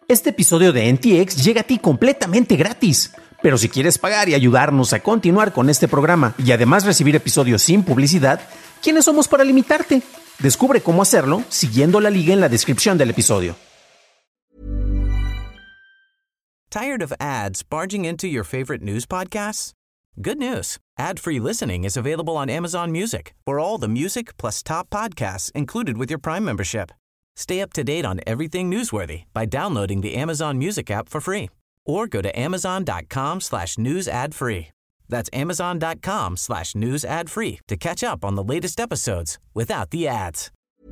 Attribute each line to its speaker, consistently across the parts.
Speaker 1: Este episodio de NTX llega a ti completamente gratis. Pero si quieres pagar y ayudarnos a continuar con este programa y además recibir episodios sin publicidad, ¿quiénes somos para limitarte? Descubre cómo hacerlo siguiendo la liga en la descripción del episodio.
Speaker 2: Tired of ads barging into your favorite news podcasts? Good news. Ad-free listening is available on Amazon Music for all the music plus top podcasts included with your Prime membership. Stay up to date on everything newsworthy by downloading the Amazon Music app for free or go to amazon.com/news ad free. That's amazon.com/news ad free to catch up on the latest episodes without the ads.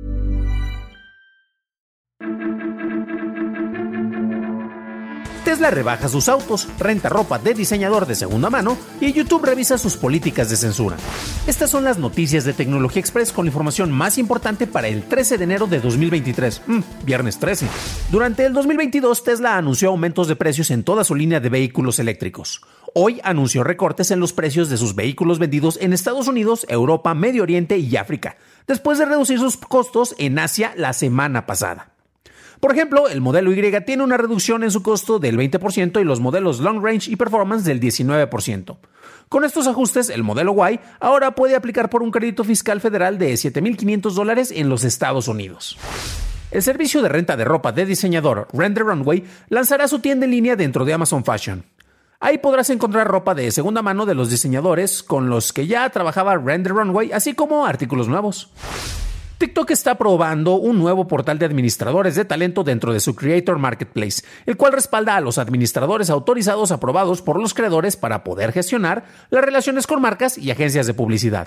Speaker 1: Tesla rebaja sus autos, renta ropa de diseñador de segunda mano y YouTube revisa sus políticas de censura. Estas son las noticias de Tecnología Express con la información más importante para el 13 de enero de 2023, viernes 13. Durante el 2022, Tesla anunció aumentos de precios en toda su línea de vehículos eléctricos. Hoy anunció recortes en los precios de sus vehículos vendidos en Estados Unidos, Europa, Medio Oriente y África, después de reducir sus costos en Asia la semana pasada. Por ejemplo, el modelo Y tiene una reducción en su costo del 20% y los modelos Long Range y Performance del 19%. Con estos ajustes, el modelo Y ahora puede aplicar por un crédito fiscal federal de $7,500 en los Estados Unidos. El servicio de renta de ropa de diseñador Rent the Runway lanzará su tienda en línea dentro de Amazon Fashion. Ahí podrás encontrar ropa de segunda mano de los diseñadores con los que ya trabajaba Rent the Runway, así como artículos nuevos. TikTok está probando un nuevo portal de administradores de talento dentro de su Creator Marketplace, el cual respalda a los administradores autorizados aprobados por los creadores para poder gestionar las relaciones con marcas y agencias de publicidad.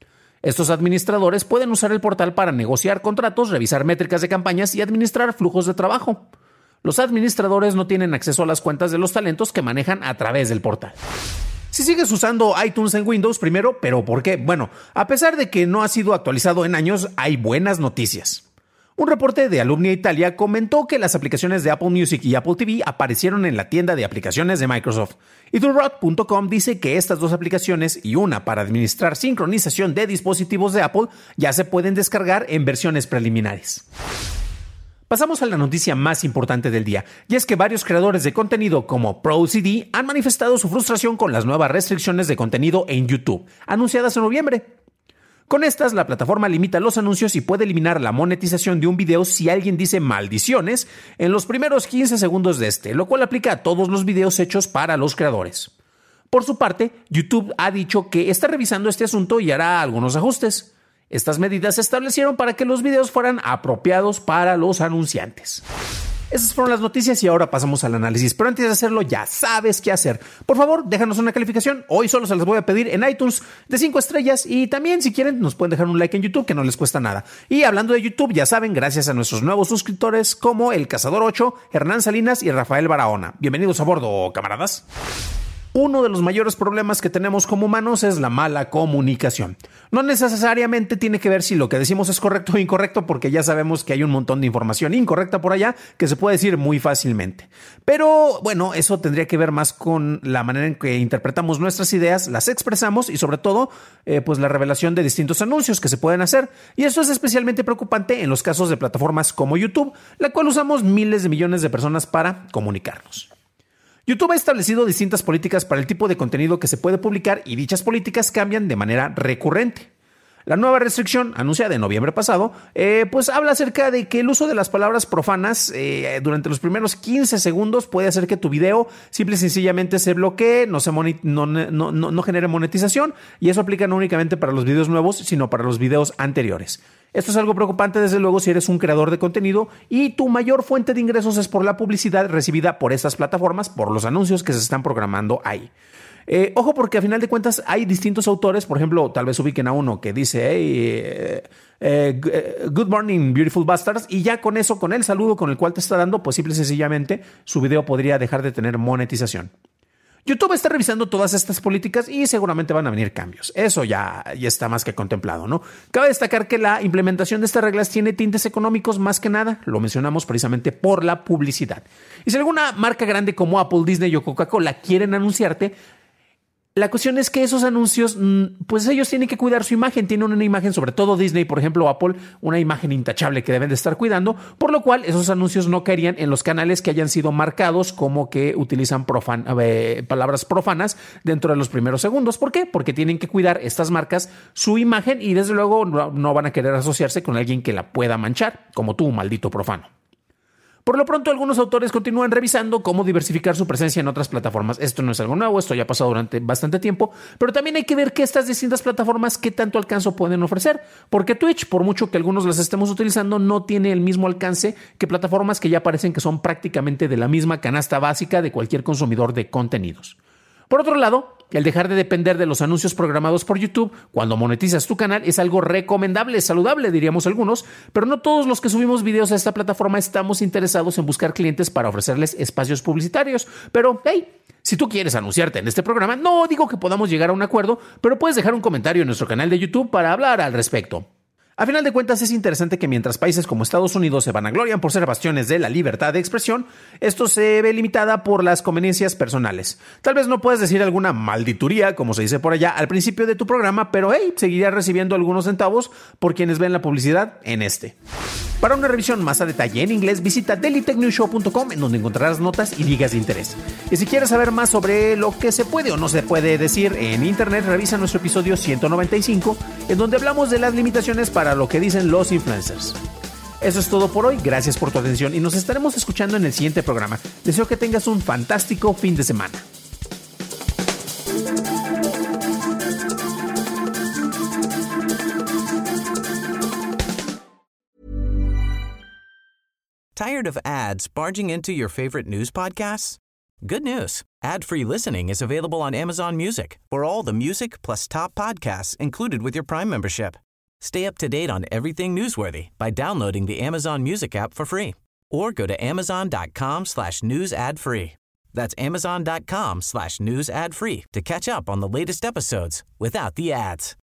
Speaker 1: Estos administradores pueden usar el portal para negociar contratos, revisar métricas de campañas y administrar flujos de trabajo. Los administradores no tienen acceso a las cuentas de los talentos que manejan a través del portal. Si sigues usando iTunes en Windows, primero, ¿pero por qué? Bueno, a pesar de que no ha sido actualizado en años, hay buenas noticias. Un reporte de Alumnia Italia comentó que las aplicaciones de Apple Music y Apple TV aparecieron en la tienda de aplicaciones de Microsoft. Y TheRock.com dice que estas dos aplicaciones y una para administrar sincronización de dispositivos de Apple ya se pueden descargar en versiones preliminares. Pasamos a la noticia más importante del día, y es que varios creadores de contenido como ProCD han manifestado su frustración con las nuevas restricciones de contenido en YouTube, anunciadas en noviembre. Con estas, la plataforma limita los anuncios y puede eliminar la monetización de un video si alguien dice maldiciones en los primeros 15 segundos de este, lo cual aplica a todos los videos hechos para los creadores. Por su parte, YouTube ha dicho que está revisando este asunto y hará algunos ajustes. Estas medidas se establecieron para que los videos fueran apropiados para los anunciantes. Esas fueron las noticias y ahora pasamos al análisis. Pero antes de hacerlo, ya sabes qué hacer. Por favor, déjanos una calificación. Hoy solo se las voy a pedir en iTunes de 5 estrellas. Y también, si quieren, nos pueden dejar un like en YouTube, que no les cuesta nada. Y hablando de YouTube, ya saben, gracias a nuestros nuevos suscriptores como El Cazador 8, Hernán Salinas y Rafael Barahona. Bienvenidos a bordo, camaradas. Uno de los mayores problemas que tenemos como humanos es la mala comunicación. No necesariamente tiene que ver si lo que decimos es correcto o incorrecto, porque ya sabemos que hay un montón de información incorrecta por allá que se puede decir muy fácilmente. Pero bueno, eso tendría que ver más con la manera en que interpretamos nuestras ideas, las expresamos y sobre todo pues la revelación de distintos anuncios que se pueden hacer. Y eso es especialmente preocupante en los casos de plataformas como YouTube, la cual usamos miles de millones de personas para comunicarnos. YouTube ha establecido distintas políticas para el tipo de contenido que se puede publicar y dichas políticas cambian de manera recurrente. La nueva restricción, anunciada en noviembre pasado, pues habla acerca de que el uso de las palabras profanas durante los primeros 15 segundos puede hacer que tu video simple y sencillamente se bloquee, no genere monetización, y eso aplica no únicamente para los videos nuevos, sino para los videos anteriores. Esto es algo preocupante, desde luego, si eres un creador de contenido y tu mayor fuente de ingresos es por la publicidad recibida por estas plataformas, por los anuncios que se están programando ahí. Ojo, porque a final de cuentas hay distintos autores. Por ejemplo, tal vez ubiquen a uno que dice Good morning, beautiful bastards, y ya con eso, con el saludo con el cual te está dando, pues simple y sencillamente su video podría dejar de tener monetización. YouTube está revisando todas estas políticas y seguramente van a venir cambios. Eso ya está más que contemplado, ¿no? Cabe destacar que la implementación de estas reglas tiene tintes económicos más que nada. Lo mencionamos precisamente por la publicidad. Y si alguna marca grande como Apple, Disney o Coca-Cola quieren anunciarte, La cuestión es que esos anuncios, pues ellos tienen que cuidar su imagen. Tienen una imagen, sobre todo Disney, por ejemplo, o Apple, una imagen intachable que deben de estar cuidando, por lo cual esos anuncios no caerían en los canales que hayan sido marcados como que utilizan palabras profanas dentro de los primeros segundos. ¿Por qué? Porque tienen que cuidar estas marcas su imagen y desde luego no van a querer asociarse con alguien que la pueda manchar, como tú, maldito profano. Por lo pronto, algunos autores continúan revisando cómo diversificar su presencia en otras plataformas. Esto no es algo nuevo, esto ya ha pasado durante bastante tiempo, pero también hay que ver que estas distintas plataformas qué tanto alcance pueden ofrecer, porque Twitch, por mucho que algunos las estemos utilizando, no tiene el mismo alcance que plataformas que ya parecen que son prácticamente de la misma canasta básica de cualquier consumidor de contenidos. Por otro lado, el dejar de depender de los anuncios programados por YouTube cuando monetizas tu canal es algo recomendable, saludable, diríamos algunos, pero no todos los que subimos videos a esta plataforma estamos interesados en buscar clientes para ofrecerles espacios publicitarios. Pero, hey, si tú quieres anunciarte en este programa, no digo que podamos llegar a un acuerdo, pero puedes dejar un comentario en nuestro canal de YouTube para hablar al respecto. A final de cuentas, es interesante que mientras países como Estados Unidos se vanaglorian por ser bastiones de la libertad de expresión, esto se ve limitada por las conveniencias personales. Tal vez no puedas decir alguna maldituría, como se dice por allá, al principio de tu programa, pero hey, seguirías recibiendo algunos centavos por quienes ven la publicidad en este. Para una revisión más a detalle en inglés, visita dailytechnewsshow.com, en donde encontrarás notas y ligas de interés. Y si quieres saber más sobre lo que se puede o no se puede decir en internet, revisa nuestro episodio 195, en donde hablamos de las limitaciones para lo que dicen los influencers. Eso es todo por hoy, gracias por tu atención y nos estaremos escuchando en el siguiente programa. Deseo que tengas un fantástico fin de semana.
Speaker 2: Tired of ads barging into your favorite news podcasts? Good news. Ad-free listening is available on Amazon Music for all the music plus top podcasts included with your Prime membership. Stay up to date on everything newsworthy by downloading the Amazon Music app for free or go to amazon.com/news ad free. That's amazon.com/news ad free to catch up on the latest episodes without the ads.